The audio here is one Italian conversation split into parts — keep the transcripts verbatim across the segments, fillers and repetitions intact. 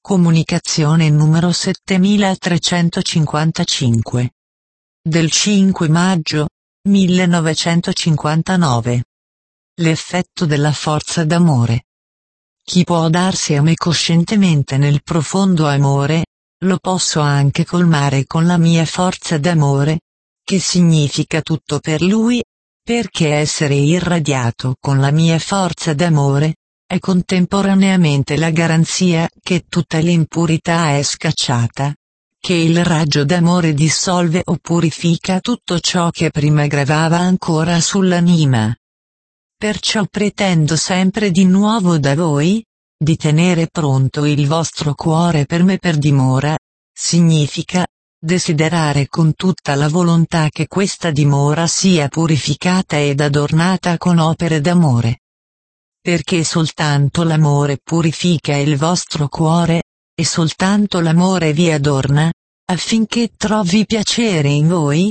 Comunicazione numero settemilatrecentocinquantacinque. Del cinque maggio millenovecentocinquantanove. L'effetto della forza d'amore. Chi può darsi a me coscientemente nel profondo amore, lo posso anche colmare con la mia forza d'amore, che significa tutto per lui, perché essere irradiato con la mia forza d'amore è contemporaneamente la garanzia che tutta l'impurità è scacciata, che il raggio d'amore dissolve o purifica tutto ciò che prima gravava ancora sull'anima. Perciò pretendo sempre di nuovo da voi, di tenere pronto il vostro cuore per me per dimora, significa desiderare con tutta la volontà che questa dimora sia purificata ed adornata con opere d'amore. Perché soltanto l'amore purifica il vostro cuore, e soltanto l'amore vi adorna, affinché trovi piacere in voi?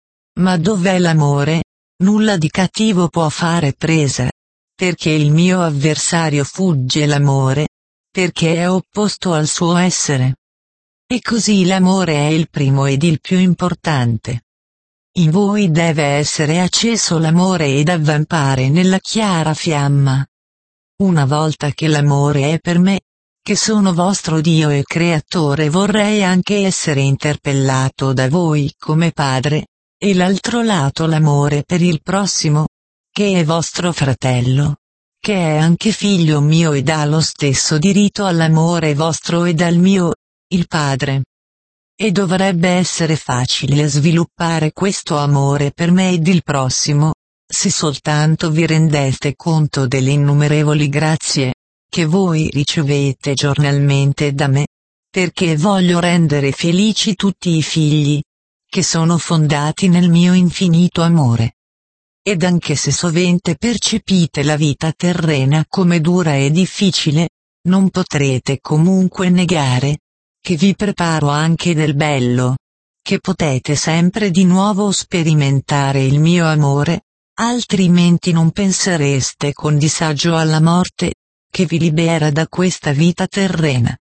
Ma dov'è l'amore? Nulla di cattivo può fare presa, perché il mio avversario fugge l'amore, perché è opposto al suo essere. E così l'amore è il primo ed il più importante. In voi deve essere acceso l'amore ed avvampare nella chiara fiamma. Una volta che l'amore è per me, che sono vostro Dio e Creatore, vorrei anche essere interpellato da voi come padre, e l'altro lato l'amore per il prossimo, che è vostro fratello, che è anche figlio mio ed ha lo stesso diritto all'amore vostro ed al mio, il Padre. E dovrebbe essere facile sviluppare questo amore per me ed il prossimo, se soltanto vi rendete conto delle innumerevoli grazie che voi ricevete giornalmente da me, perché voglio rendere felici tutti i figli, che sono fondati nel mio infinito amore. Ed anche se sovente percepite la vita terrena come dura e difficile, non potrete comunque negare che vi preparo anche del bello, che potete sempre di nuovo sperimentare il mio amore, altrimenti non pensereste con disagio alla morte, che vi libera da questa vita terrena.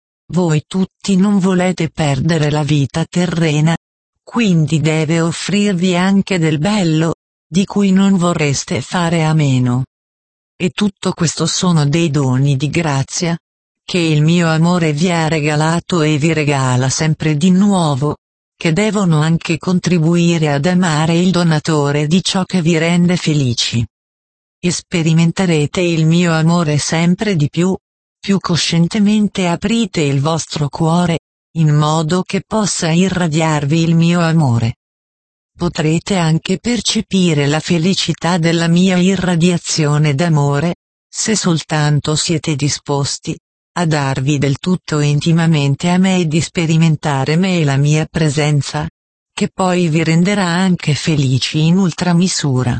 Voi tutti non volete perdere la vita terrena, quindi deve offrirvi anche del bello, di cui non vorreste fare a meno. E tutto questo sono dei doni di grazia, che il mio amore vi ha regalato e vi regala sempre di nuovo, che devono anche contribuire ad amare il donatore di ciò che vi rende felici. E sperimenterete il mio amore sempre di più, più coscientemente aprite il vostro cuore, in modo che possa irradiarvi il mio amore. Potrete anche percepire la felicità della mia irradiazione d'amore, se soltanto siete disposti a darvi del tutto intimamente a me e di sperimentare me e la mia presenza, che poi vi renderà anche felici in ultramisura.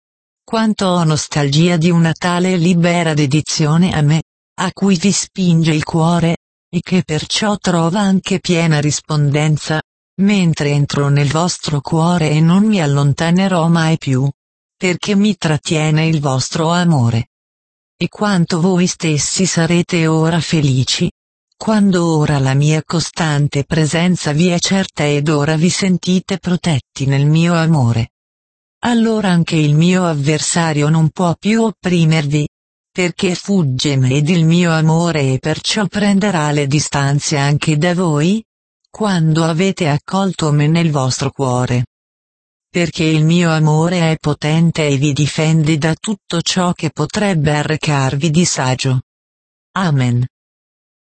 Quanto ho nostalgia di una tale libera dedizione a me, a cui vi spinge il cuore, e che perciò trova anche piena rispondenza, mentre entro nel vostro cuore e non mi allontanerò mai più, perché mi trattiene il vostro amore. E quanto voi stessi sarete ora felici, quando ora la mia costante presenza vi è certa ed ora vi sentite protetti nel mio amore. Allora anche il mio avversario non può più opprimervi, perché fugge me ed il mio amore e perciò prenderà le distanze anche da voi, quando avete accolto me nel vostro cuore. Perché il mio amore è potente e vi difende da tutto ciò che potrebbe arrecarvi disagio. Amen.